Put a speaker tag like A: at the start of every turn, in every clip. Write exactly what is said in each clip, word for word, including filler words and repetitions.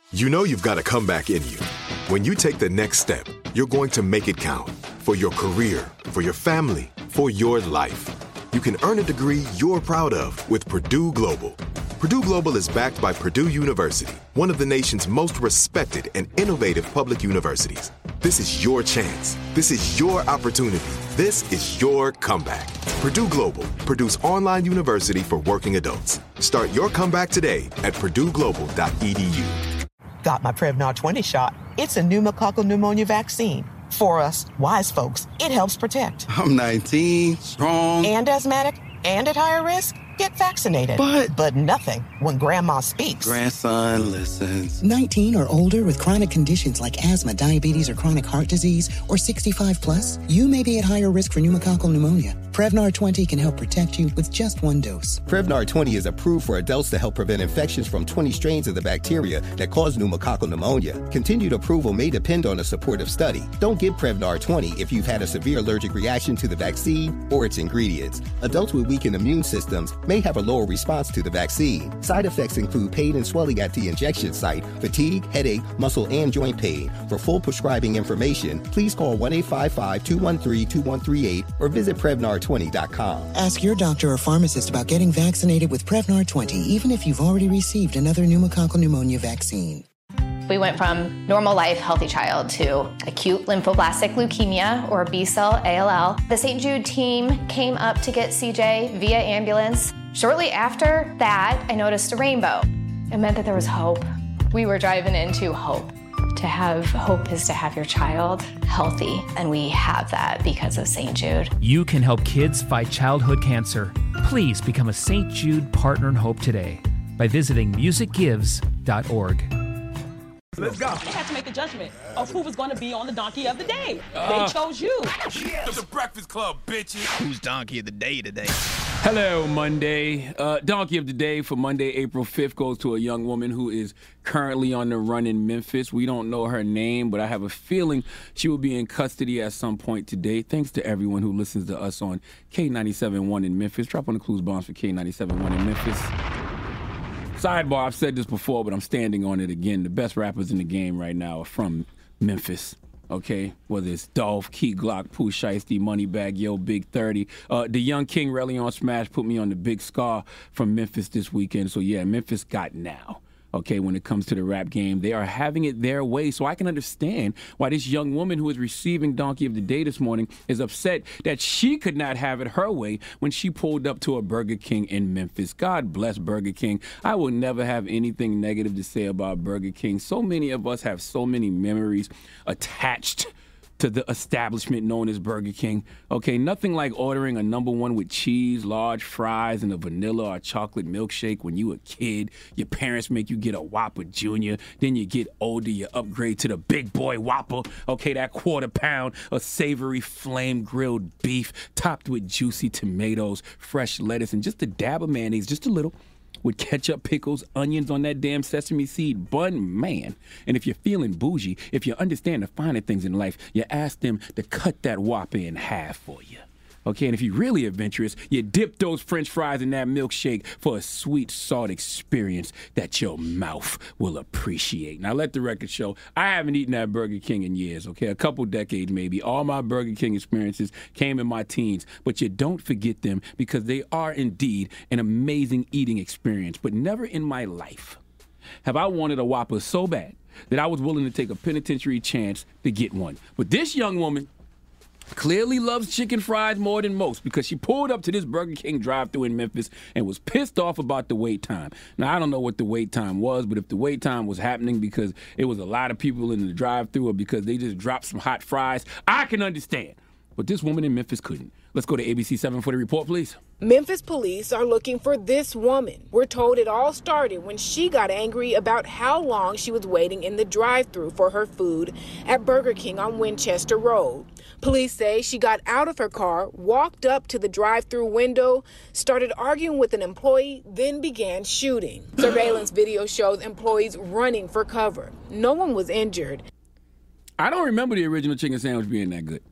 A: You know you've got a comeback in you. When you take the next step, you're going to make it count. For your career, for your family, for your life. You can earn a degree you're proud of with Purdue Global. Purdue Global is backed by Purdue University, one of the nation's most respected and innovative public universities. This is your chance. This is your opportunity. This is your comeback. Purdue Global, Purdue's online university for working adults. Start your comeback today at purdue global dot e d u.
B: Got my Prevnar twenty shot. It's a pneumococcal pneumonia vaccine. For us, wise folks, it helps protect.
C: I'm nineteen, strong.
B: And asthmatic, and at higher risk. Get vaccinated.
C: But...
B: But nothing when Grandma speaks.
C: Grandson listens.
D: nineteen or older with chronic conditions like asthma, diabetes, or chronic heart disease, or sixty-five plus, you may be at higher risk for pneumococcal pneumonia. Prevnar twenty can help protect you with just one dose.
E: Prevnar twenty is approved for adults to help prevent infections from twenty strains of the bacteria that cause pneumococcal pneumonia. Continued approval may depend on a supportive study. Don't get Prevnar twenty if you've had a severe allergic reaction to the vaccine or its ingredients. Adults with weakened immune systems may have a lower response to the vaccine. Side effects include pain and swelling at the injection site, fatigue, headache, muscle, and joint pain. For full prescribing information, please call one eight five five, two one three, two one three eight or visit Prevnar twenty dot com.
D: Ask your doctor or pharmacist about getting vaccinated with Prevnar twenty, even if you've already received another pneumococcal pneumonia vaccine.
F: We went from normal life, healthy child to acute lymphoblastic leukemia, or B-cell A L L. The Saint Jude team came up to get C J via ambulance. Shortly after that, I noticed a rainbow. It meant that there was hope. We were driving into hope. To have hope is to have your child healthy, and we have that because of Saint Jude.
G: You can help kids fight childhood cancer. Please become a Saint Jude Partner in Hope today by visiting music gives dot org.
H: Let's go.
I: They had to make the judgment of who was going to be on the Donkey of the Day.
H: Uh,
I: they chose you.
H: Yeah. The Breakfast Club, bitches.
J: Who's Donkey of the Day today?
K: Hello, Monday. Uh, Donkey of the Day for Monday, April fifth goes to a young woman who is currently on the run in Memphis. We don't know her name, but I have a feeling she will be in custody at some point today. Thanks to everyone who listens to us on K ninety-seven point one in Memphis. Drop on the clues bombs for K ninety-seven point one in Memphis. Sidebar, I've said this before, but I'm standing on it again. The best rappers in the game right now are from Memphis, okay? Whether it's Dolph, Key Glock, Pooh Shiesty, Moneybag, Yo, Big thirty. Uh, the young King Relly on Smash put me on the big scar from Memphis this weekend. So, yeah, Memphis got now. Okay, when it comes to the rap game, they are having it their way. So I can understand why this young woman who is receiving Donkey of the Day this morning is upset that she could not have it her way when she pulled up to a Burger King in Memphis. God bless Burger King. I will never have anything negative to say about Burger King. So many of us have so many memories attached to the establishment known as Burger King. Okay, nothing like ordering a number one with cheese, large fries, and a vanilla or chocolate milkshake when you a kid. Your parents make you get a Whopper Junior. Then you get older, you upgrade to the big boy Whopper. Okay, that quarter pound of savory flame grilled beef topped with juicy tomatoes, fresh lettuce, and just a dab of mayonnaise, just a little, with ketchup, pickles, onions on that damn sesame seed bun, man. And if you're feeling bougie, if you understand the finer things in life, you ask them to cut that Whopper in half for you. Okay, and if you're really adventurous, you dip those French fries in that milkshake for a sweet salt experience that your mouth will appreciate. Now, let the record show, I haven't eaten at Burger King in years, okay? A couple decades maybe. All my Burger King experiences came in my teens, but you don't forget them because they are indeed an amazing eating experience. But never in my life have I wanted a Whopper so bad that I was willing to take a penitentiary chance to get one. But this young woman clearly loves chicken fries more than most because she pulled up to this Burger King drive-thru in Memphis and was pissed off about the wait time. Now, I don't know what the wait time was, but if the wait time was happening because it was a lot of people in the drive-thru or because they just dropped some hot fries, I can understand. But this woman in Memphis couldn't. Let's go to A B C seven for the report, please.
L: Memphis police are looking for this woman. We're told it all started when she got angry about how long she was waiting in the drive-thru for her food at Burger King on Winchester Road. Police say she got out of her car, walked up to the drive-thru window, started arguing with an employee, then began shooting. Surveillance video shows employees running for cover. No one was injured.
K: I don't remember the original chicken sandwich being that good.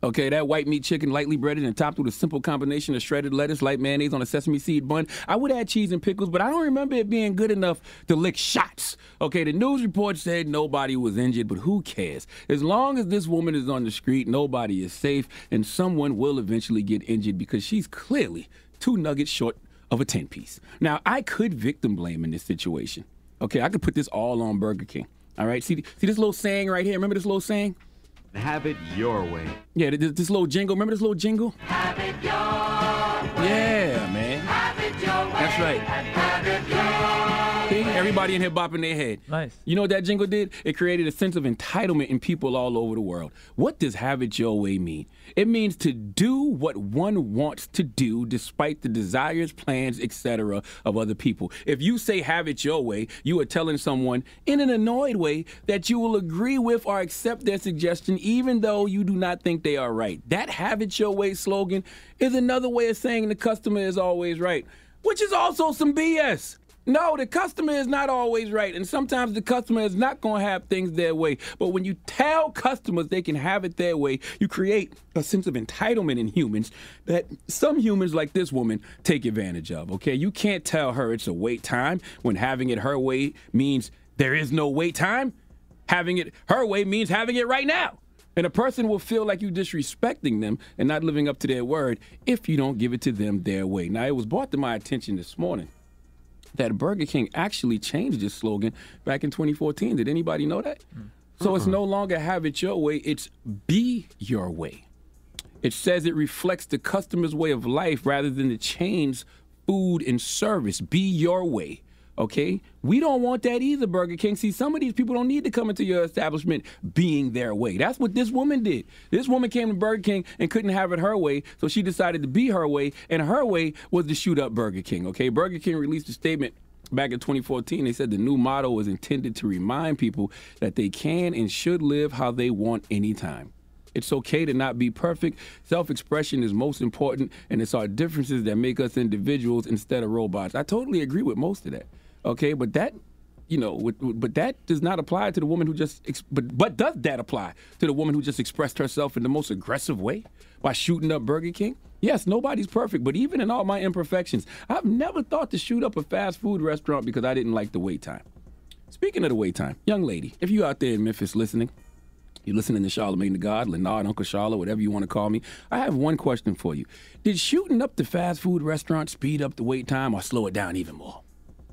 K: Okay, that white meat chicken, lightly breaded and topped with a simple combination of shredded lettuce, light mayonnaise on a sesame seed bun. I would add cheese and pickles, but I don't remember it being good enough to lick shots. Okay, the news report said nobody was injured, but who cares? As long as this woman is on the street, nobody is safe, and someone will eventually get injured because she's clearly two nuggets short of a ten-piece. Now, I could victim blame in this situation. Okay, I could put this all on Burger King. All right, see, see this little saying right here? Remember this little saying?
M: Have it your way.
K: Yeah, this, this little jingle. Remember this little jingle?
N: Have it your way.
K: Yeah, man.
N: Have it your way.
K: That's right.
N: Have it your way.
K: See, everybody in here bopping their head.
O: Nice.
K: You know what that jingle did? It created a sense of entitlement in people all over the world. What does have it your way mean? It means to do what one wants to do despite the desires, plans, et cetera of other people. If you say have it your way, you are telling someone in an annoyed way that you will agree with or accept their suggestion even though you do not think they are right. That have it your way slogan is another way of saying the customer is always right, which is also some B S. No, the customer is not always right, and sometimes the customer is not going to have things their way. But when you tell customers they can have it their way, you create a sense of entitlement in humans that some humans, like this woman, take advantage of, okay? You can't tell her it's a wait time when having it her way means there is no wait time. Having it her way means having it right now. And a person will feel like you're disrespecting them and not living up to their word if you don't give it to them their way. Now, it was brought to my attention this morning that Burger King actually changed its slogan back in twenty fourteen. Did anybody know that? Mm. So uh-uh. It's no longer have it your way, it's be your way. It says it reflects the customer's way of life rather than the chain's food and service. Be your way, okay? We don't want that either, Burger King. See, some of these people don't need to come into your establishment being their way. That's what this woman did. This woman came to Burger King and couldn't have it her way, so she decided to be her way, and her way was to shoot up Burger King, okay? Burger King released a statement back in twenty fourteen. They said the new motto was intended to remind people that they can and should live how they want anytime. It's okay to not be perfect. Self-expression is most important, and it's our differences that make us individuals instead of robots. I totally agree with most of that. Okay, but that, you know, with, but that does not apply to the woman who just, ex- but, but does that apply to the woman who just expressed herself in the most aggressive way by shooting up Burger King? Yes, nobody's perfect, but even in all my imperfections, I've never thought to shoot up a fast food restaurant because I didn't like the wait time. Speaking of the wait time, young lady, if you out there in Memphis listening, you're listening to Charlamagne the God, Leonard, Uncle Charlotte, whatever you want to call me, I have one question for you. Did shooting up the fast food restaurant speed up the wait time or slow it down even more?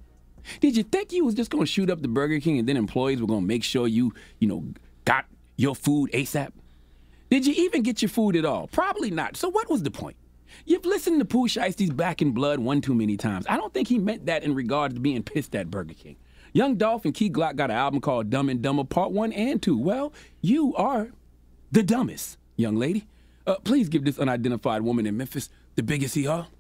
K: Did you think you was just going to shoot up the Burger King and then employees were going to make sure you, you know, got your food ASAP? Did you even get your food at all? Probably not. So what was the point? You've listened to Pooh Shiesty's Back in Blood one too many times. I don't think he meant that in regards to being pissed at Burger King. Young Dolph and Key Glock got an album called Dumb and Dumber Part one and two. Well, you are the dumbest, young lady. Uh, please give this unidentified woman in Memphis the biggest hee haw.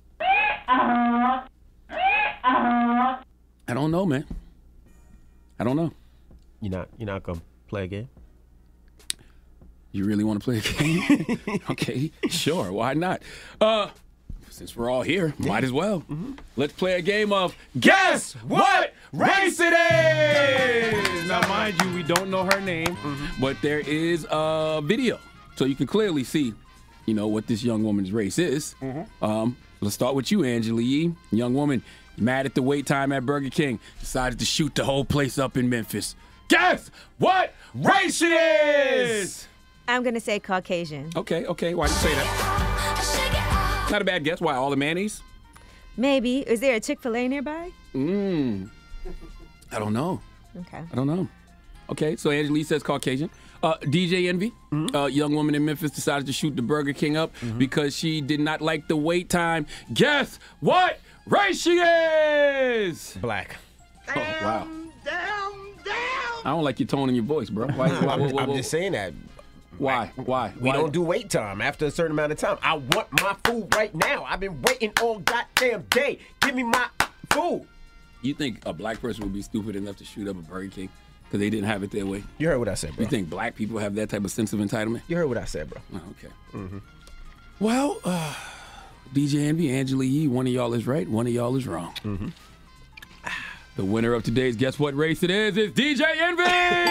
K: I don't know, man. I don't know.
P: You're not, you're not gonna play a game?
K: You really want to play a game? Okay, sure. Why not? Uh, since we're all here, yeah. might as well. Mm-hmm. Let's play a game of Guess What Race It Is! Now, mind you, we don't know her name, mm-hmm. but there is a video. So you can clearly see, you know, what this young woman's race is. Mm-hmm. Um, let's start with you, Angela Yee. Young woman, mad at the wait time at Burger King, decided to shoot the whole place up in Memphis. Guess what race it is?
Q: I'm going to say Caucasian.
K: Okay, okay. Why'd you say that? Not a bad guess. Why, all the mayonnaise?
Q: Maybe. Is there a Chick-fil-A nearby?
K: Mmm. I don't know.
Q: Okay.
K: I don't know. Okay, so Angela says Caucasian. Uh, D J Envy, mm-hmm. uh, young woman in Memphis, decided to shoot the Burger King up mm-hmm. because she did not like the wait time. Guess what race she is?
P: Black.
K: Oh, wow. Down, down. I don't like your tone in your voice, bro. Why, why,
P: I'm,
K: why, why,
P: I'm just saying that.
K: Why? Why?
P: We
K: why?
P: don't do wait time after a certain amount of time. I want my food right now. I've been waiting all goddamn day. Give me my food.
K: You think a black person would be stupid enough to shoot up a Burger King because they didn't have it their way?
P: You heard what I said, bro.
K: You think black people have that type of sense of entitlement?
P: You heard what I said, bro.
K: Oh, okay.
P: Mm-hmm.
K: Well, uh, D J Envy, Angela Yee, one of y'all is right, one of y'all is wrong.
P: Mm-hmm.
K: The winner of today's Guess What race it is is D J Envy!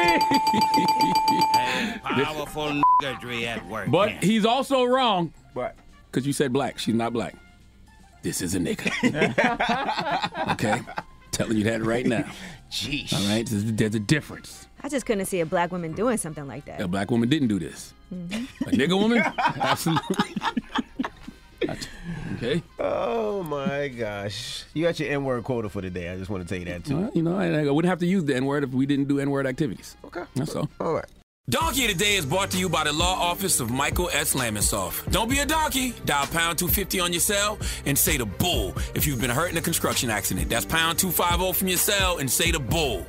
O: Hey, powerful niggery at work.
K: But
O: man.
K: he's also wrong.
P: What?
K: Because you said black. She's not black. This is a nigga. Okay? Telling you that right now.
P: Jeez.
K: All right? There's, there's a difference.
Q: I just couldn't see a black woman doing something like that.
K: A black woman didn't do this.
Q: Mm-hmm.
K: A nigga woman? Absolutely. Okay.
P: Oh my gosh. You got your N-word quota for today. I just want to tell you that too.
K: Well, you know, I, I wouldn't have to use the N-word if we didn't do N-word activities.
P: Okay.
K: That's all.
P: All right.
H: Donkey of the Day is brought to you by the law office of Michael S. Lamonsoff. Don't be a donkey. Dial pound two fifty on your cell and say the bull if you've been hurt in a construction accident. That's pound two fifty from your cell and say the bull.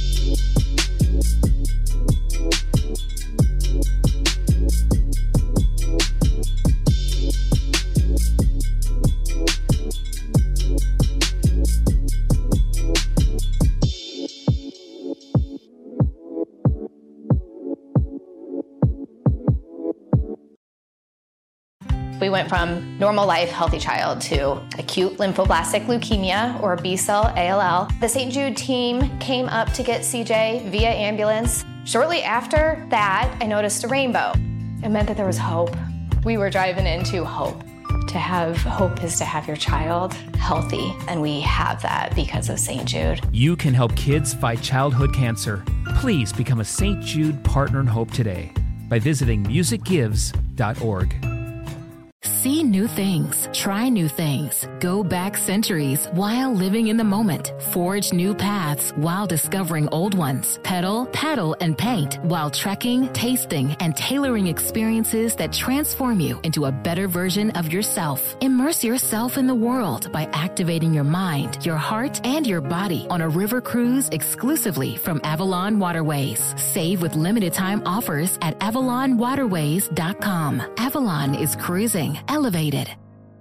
F: We went from normal life, healthy child to acute lymphoblastic leukemia, or B-cell A L L. The Saint Jude team came up to get C J via ambulance. Shortly after that, I noticed a rainbow. It meant that there was hope. We were driving into hope. To have hope is to have your child healthy, and we have that because of Saint Jude.
G: You can help kids fight childhood cancer. Please become a Saint Jude Partner in Hope today by visiting music gives dot org.
R: See new things, try new things, go back centuries while living in the moment, forge new paths while discovering old ones, pedal, paddle, and paint while trekking, tasting, and tailoring experiences that transform you into a better version of yourself. Immerse yourself in the world by activating your mind, your heart, and your body on a river cruise exclusively from Avalon Waterways. Save with limited time offers at avalon waterways dot com. Avalon is cruising elevated.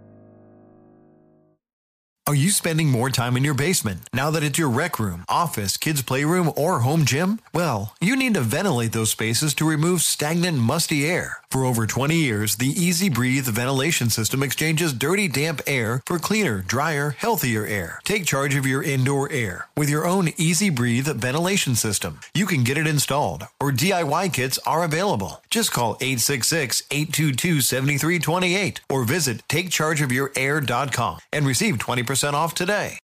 S: Are you spending more time in your basement now that it's your rec room, office, kids' playroom, or home gym? Well, you need to ventilate those spaces to remove stagnant, musty air. For over twenty years, the Easy Breathe ventilation system exchanges dirty, damp air for cleaner, drier, healthier air. Take charge of your indoor air with your own Easy Breathe ventilation system. You can get it installed, or D I Y kits are available. Just call eight six six, eight two two, seven three two eight or visit take charge of your air dot com and receive twenty percent off today.